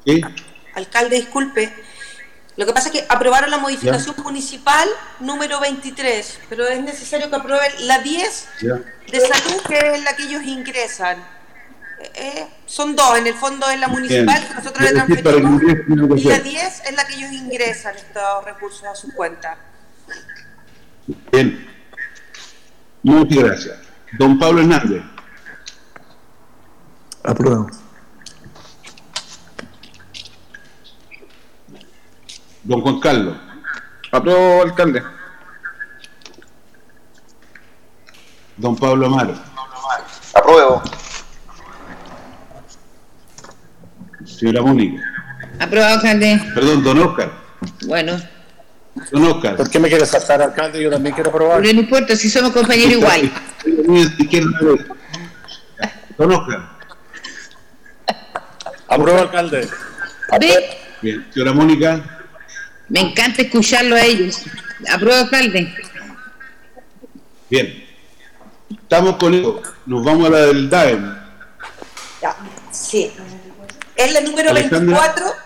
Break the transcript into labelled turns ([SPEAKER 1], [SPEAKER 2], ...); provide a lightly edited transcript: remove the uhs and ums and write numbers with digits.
[SPEAKER 1] ¿Sí?
[SPEAKER 2] Alcalde, disculpe. Lo que pasa es que aprobaron la modificación municipal número 23, pero es necesario que aprueben la 10 de salud, que es la que ellos ingresan. Son dos, en el fondo es la municipal, que nosotros le transferimos, y la 10 es la que ellos ingresan estos recursos a sus cuentas.
[SPEAKER 1] Bien. Muchas gracias. Don Pablo Hernández.
[SPEAKER 3] Apruebo.
[SPEAKER 1] Don Juan Carlos.
[SPEAKER 4] Apruebo, alcalde.
[SPEAKER 1] Don Pablo Amaro.
[SPEAKER 4] Apruebo.
[SPEAKER 1] Señora Mónica.
[SPEAKER 5] Aprobado, alcalde.
[SPEAKER 1] Perdón, don Oscar.
[SPEAKER 5] Bueno.
[SPEAKER 1] Don Oscar.
[SPEAKER 3] ¿Por qué me quiere saltar, alcalde? Yo también quiero aprobar.
[SPEAKER 5] Pero no importa, si somos compañeros igual.
[SPEAKER 1] Don Oscar.
[SPEAKER 3] Apruebo, alcalde.
[SPEAKER 5] ¿Ve?
[SPEAKER 1] Bien. Señora Mónica.
[SPEAKER 5] Me encanta escucharlo a ellos. Apruebo, alcalde.
[SPEAKER 1] Bien. Estamos con eso. Nos vamos a la del DAEM.
[SPEAKER 2] Ya, sí. Es la número
[SPEAKER 1] Alejandra.
[SPEAKER 2] 24.